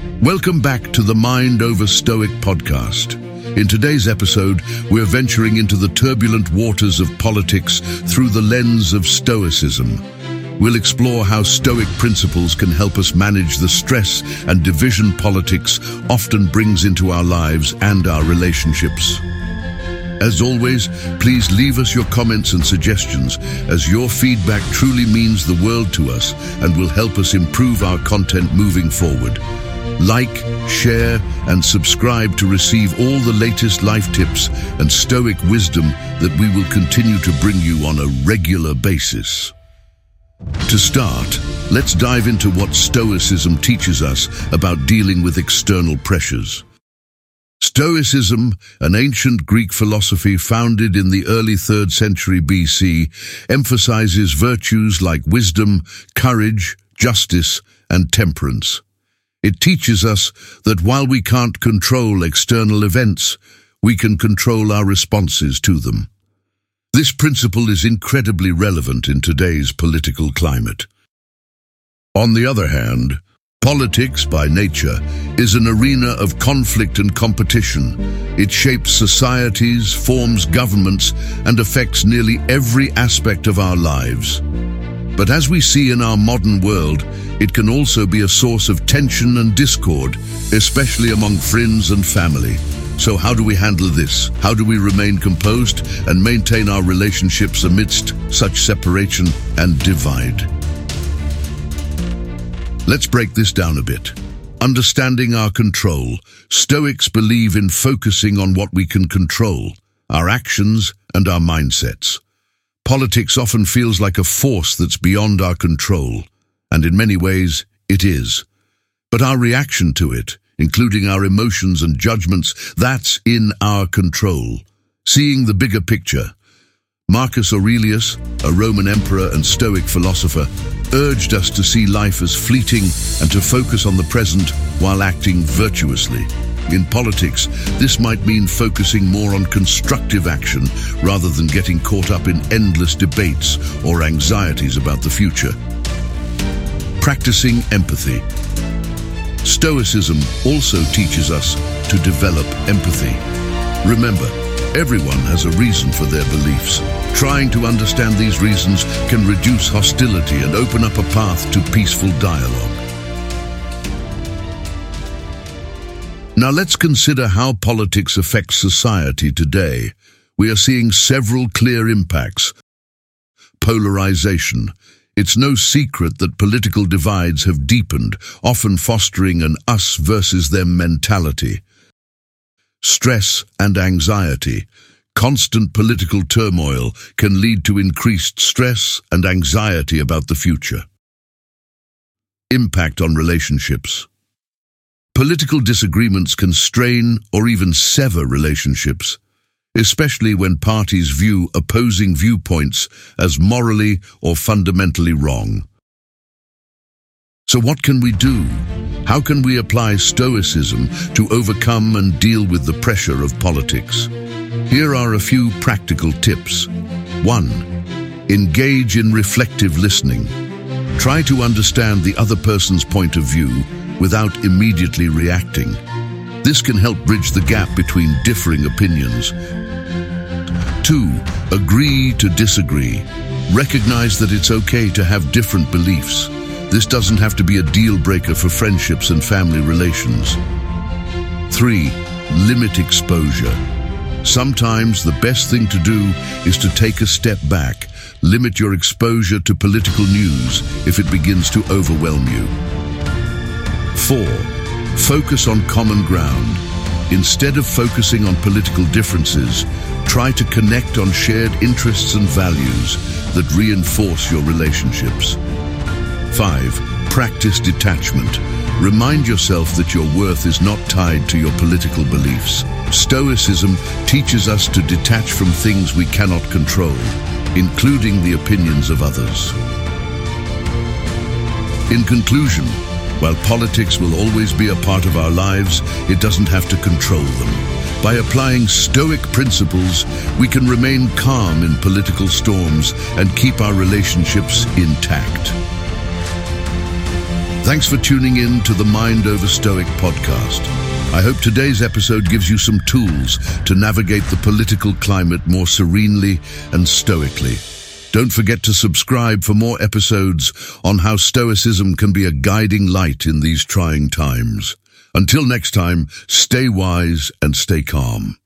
Welcome back to the Mind Over Stoic podcast. In today's episode, we're venturing into the turbulent waters of politics through the lens of Stoicism. We'll explore how Stoic principles can help us manage the stress and division politics often brings into our lives and our relationships. As always, please leave us your comments and suggestions, as your feedback truly means the world to us and will help us improve our content moving forward. Like, share, and subscribe to receive all the latest life tips and Stoic wisdom that we will continue to bring you on a regular basis. To start, let's dive into what Stoicism teaches us about dealing with external pressures. Stoicism, an ancient Greek philosophy founded in the early 3rd century BC, emphasizes virtues like wisdom, courage, justice, and temperance. It teaches us that while we can't control external events, we can control our responses to them. This principle is incredibly relevant in today's political climate. On the other hand, politics, by nature, is an arena of conflict and competition. It shapes societies, forms governments, and affects nearly every aspect of our lives. But as we see in our modern world, it can also be a source of tension and discord, especially among friends and family. So how do we handle this? How do we remain composed and maintain our relationships amidst such separation and divide? Let's break this down a bit. Understanding our control, Stoics believe in focusing on what we can control, our actions and our mindsets. Politics often feels like a force that's beyond our control, and in many ways, it is. But our reaction to it, including our emotions and judgments, that's in our control. Seeing the bigger picture, Marcus Aurelius, a Roman emperor and Stoic philosopher, urged us to see life as fleeting and to focus on the present while acting virtuously. In politics, this might mean focusing more on constructive action rather than getting caught up in endless debates or anxieties about the future. Practicing empathy. Stoicism also teaches us to develop empathy. Remember, everyone has a reason for their beliefs. Trying to understand these reasons can reduce hostility and open up a path to peaceful dialogue. Now let's consider how politics affects society today. We are seeing several clear impacts. Polarization. It's no secret that political divides have deepened, often fostering an us versus them mentality. Stress and anxiety. Constant political turmoil can lead to increased stress and anxiety about the future. Impact on relationships. Political disagreements can strain or even sever relationships, especially when parties view opposing viewpoints as morally or fundamentally wrong. So what can we do? How can we apply Stoicism to overcome and deal with the pressure of politics? Here are a few practical tips. 1. Engage in reflective listening. Try to understand the other person's point of view without immediately reacting. This can help bridge the gap between differing opinions. 2. Agree to disagree. Recognize that it's okay to have different beliefs. This doesn't have to be a deal breaker for friendships and family relations. 3. Limit exposure. Sometimes the best thing to do is to take a step back. Limit your exposure to political news if it begins to overwhelm you. 4. Focus on common ground. Instead of focusing on political differences, try to connect on shared interests and values that reinforce your relationships. 5. Practice detachment. Remind yourself that your worth is not tied to your political beliefs. Stoicism teaches us to detach from things we cannot control, including the opinions of others. In conclusion, while politics will always be a part of our lives, it doesn't have to control them. By applying Stoic principles, we can remain calm in political storms and keep our relationships intact. Thanks for tuning in to the Mind Over Stoic podcast. I hope today's episode gives you some tools to navigate the political climate more serenely and stoically. Don't forget to subscribe for more episodes on how Stoicism can be a guiding light in these trying times. Until next time, stay wise and stay calm.